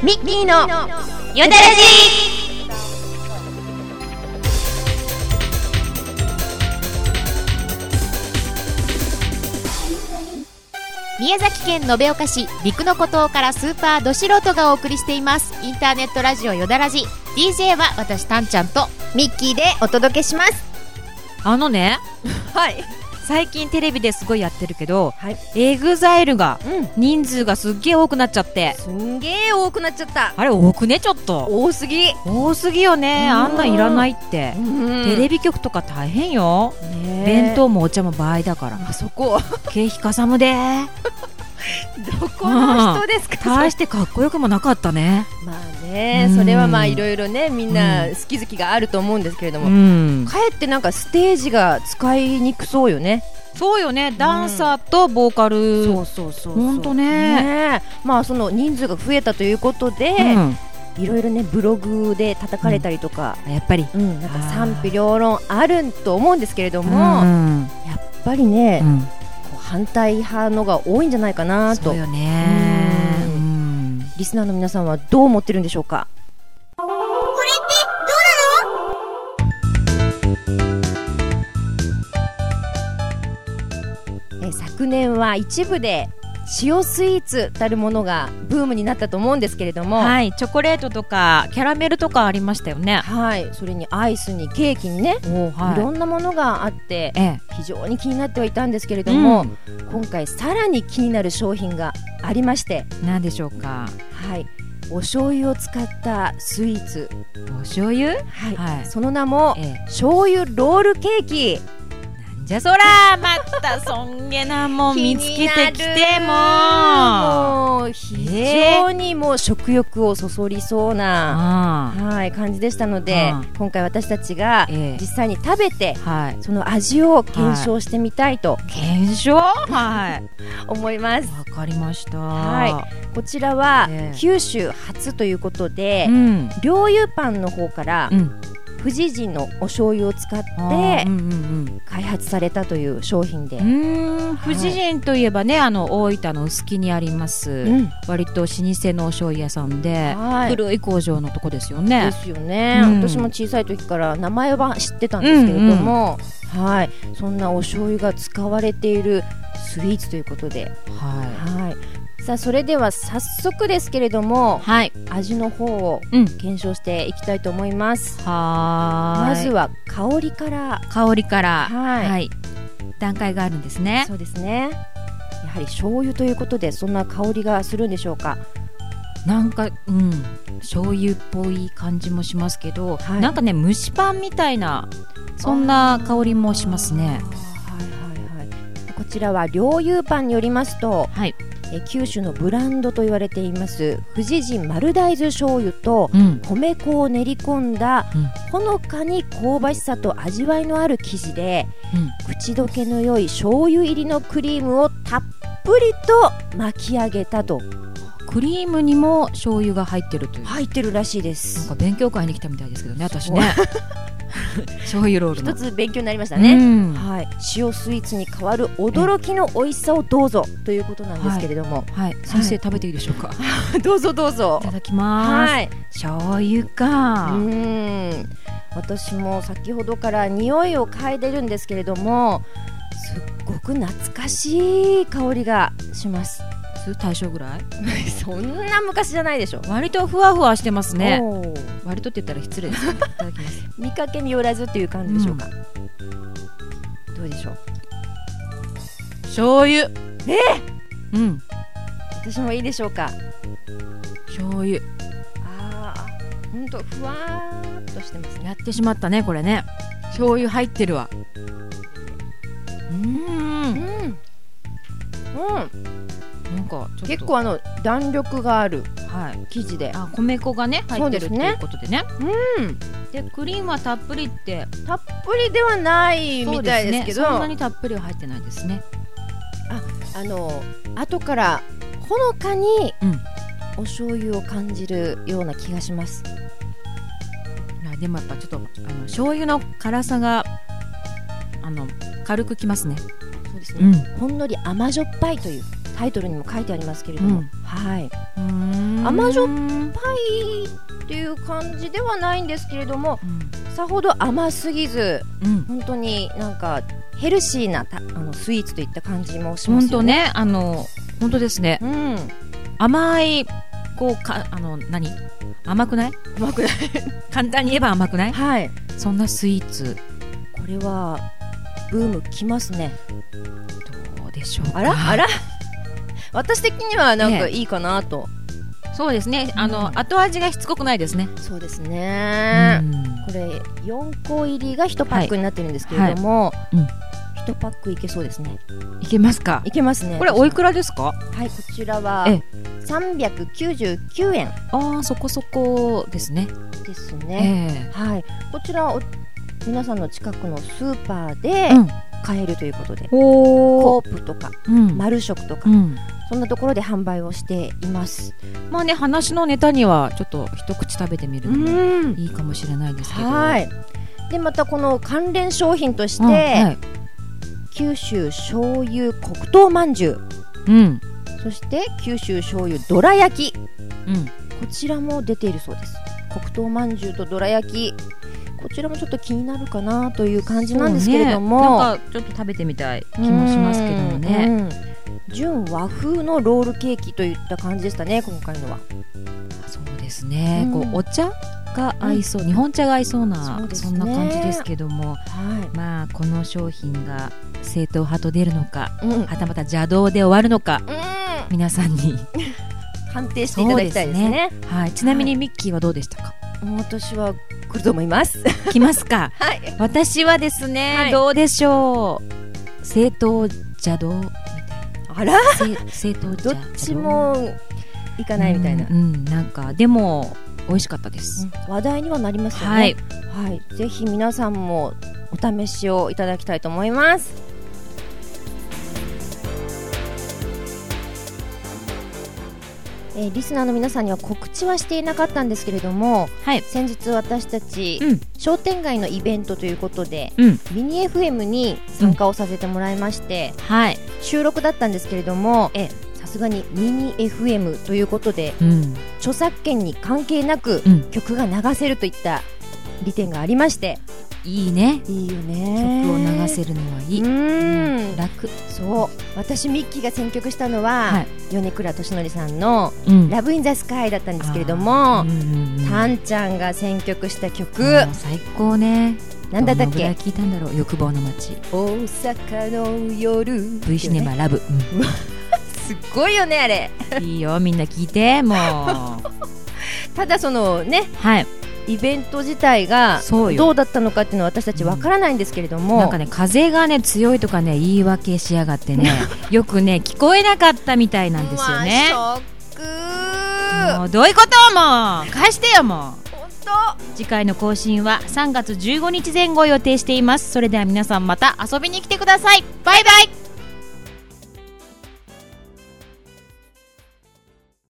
ミッキーのよだらじ。宮崎県延岡市陸の孤島からスーパーど素人がお送りしていますインターネットラジオよだらじ。 DJ は私たんちゃんとミッキーでお届けします。 はい、 最近テレビですごいやってるけど、 はい、 エグザイルが人数がすっげー多くなっちゃって、 すんげー多くなっちゃった。 あれ多くね、ちょっと多すぎよね。あんなんいらないって。テレビ局とか大変よ、弁当もお茶も倍だから。 あそこ経費かさむでどこの人ですか。 大してかっこよくもなかったね。 まあね、それはまあいろいろね、みんな好き好きがあると思うんですけれども、かえってなんかステージが使いにくそうよね。 そうよね、ダンサーとボーカル、 そうほんとね。 まあその人数が増えたということで、いろいろねブログで叩かれたりとか、 やっぱり、 なんか賛否両論あると思うんですけれども、やっぱりね、反対派のが多いんじゃないかなと。 そうよね。 リスナーの皆さんはどう思ってるんでしょうか。これってどうなの？昨年は一部で塩スイーツたるものがブームになったと思うんですけれども、 はい、チョコレートとかキャラメルとかありましたよね。 はい、それにアイスにケーキにね、いろんなものがあって、非常に気になってはいたんですけれども、今回さらに気になる商品がありまして。 何でしょうか。 はい、お醤油を使ったスイーツ。 お醤油、 その名も、醤油ロールケーキ。 じゃそらまたそんげなもん見つけてきてもう非常にもう食欲をそそりそうな、感じでしたので、今回私たちが実際に食べて、その味を検証してみたいと、 検証思います。 わかりました。 こちらは九州初ということで、両油パンの方から、富士人のお醤油を使って開発されたという商品で、 富士人といえばね、大分の臼杵にあります、割と老舗のお醤油屋さんで、古い工場のとこですよね。 ですよね、私も小さい時から名前は知ってたんですけれども、そんなお醤油が使われているスイーツということで、さあそれでは早速ですけれども、味の方を検証していきたいと思います。まずは香りから。 段階があるんですね。 そうですね。やはり醤油ということで、そんな香りがするんでしょうか。 なんか醤油っぽい感じもしますけど、なんかね蒸しパンみたいなそんな香りもしますね。 こちらは両油パンによりますと、九州のブランドと言われています富士人丸大豆醤油と米粉を練り込んだ、ほのかに香ばしさと味わいのある生地で、口どけの良い醤油入りのクリームをたっぷりと巻き上げたと。 クリームにも醤油が入ってるという。 入ってるらしいです。 なんか勉強会に来たみたいですけどね、私ね醤油ロールの一つ勉強になりましたね。塩スイーツに代わる驚きの美味しさをどうぞということなんですけれども、 先生食べていいでしょうか。 どうぞどうぞ。 いただきます。醤油か。 私も先ほどから匂いを嗅いでるんですけれども、すっごく懐かしい香りがします。 大正ぐらいそんな昔じゃないでしょ。 割とふわふわしてますね。割とって言ったら失礼ですね。いただきます。 見かけによらずっていう感じでしょうか。どうでしょう。 醤油。 私もいいでしょうか。 醤油。 ほんとふわーっとしてますね。 やってしまったねこれね。醤油入ってるわ。なんかちょっと結構弾力がある生地で、 米粉がね入ってるっていうことでね。でクリームはたっぷりって。 たっぷりではないみたいですけど、 そんなにたっぷりは入ってないですね。 後からほのかにお醤油を感じるような気がします。 でもやっぱちょっと醤油の辛さが軽くきますね。 そうですね、ほんのり甘じょっぱいというタイトルにも書いてありますけれども、 はい、甘じょっぱいっていう感じではないんですけれども、さほど甘すぎず、本当になんかヘルシーなスイーツといった感じもしますよね。 本当ですね、甘い甘くない簡単に言えば甘くない、 はい、 そんなスイーツ、 これはブームきますね。 どうでしょうか。 あら私的にはなんかいいかなと、 そうですね、後味がしつこくないですね。 そうですね、これ4個入りが1パックになってるんですけれども、1パックいけそうですね。 いけますか。 いけますね。 これおいくらですか。 はい、こちらは399円。 そこそこですね。 ですね、はい、こちら皆さんの近くのスーパーで買えるということで、コープとか、マルショクとか、そんなところで販売をしています。 まあね、話のネタにはちょっと一口食べてみるのもいいかもしれないですけど、 でまたこの関連商品として、九州醤油黒糖まんじゅう、そして九州醤油どら焼き、こちらも出ているそうです。黒糖まんじゅうとどら焼き、こちらもちょっと気になるかなという感じなんですけれども、 なんかちょっと食べてみたい気もしますけどもね。 純和風のロールケーキといった感じでしたね、今回のは。 そうですね、こうお茶が合いそう、日本茶が合いそうな、そんな感じですけども、まあこの商品が正統派と出るのか、はたまた邪道で終わるのか、皆さんに判定していただきたいですね。 ちなみにミッキーはどうでしたか。 私は来ると思います。 来ますか。私はですね、どうでしょう、正統邪道みたいな。 あら、 正統どっちもいかないみたいな、 なんかでも美味しかったです、 話題にはなりますよね。ぜひ皆さんもお試しをいただきたいと思います。リスナーの皆さんには告知はしていなかったんですけれども、先日私たち、商店街のイベントということで、ミニ FM に参加をさせてもらいまして、収録だったんですけれども、さすがにミニ FM ということで、著作権に関係なく、曲が流せるといった利点がありまして、 いいね。 いいよね。 曲を流せるのはいい。楽。 そう。私ミッキーが選曲したのは、米倉俊則さんのラブインザスカイだったんですけれども、タンちゃんが選曲した曲、 最高ね。 なんだったっけ。 どのぐらい聞いたんだろう。欲望の街。 大阪の夜。 V シネマラブ。 すっごいよねあれ。 いいよ、みんな聞いて。もう。ただそのね。イベント自体がどうだったのかっていうのは私たちわからないんですけれども、 なんかね、風がね強いとかね言い訳しやがってねよくね聞こえなかったみたいなんですよね。 ショック。 もうどういうこともう返してよ。もう本当。 次回の更新は3月15日前後を予定しています。それでは皆さんまた遊びに来てください。バイバイ。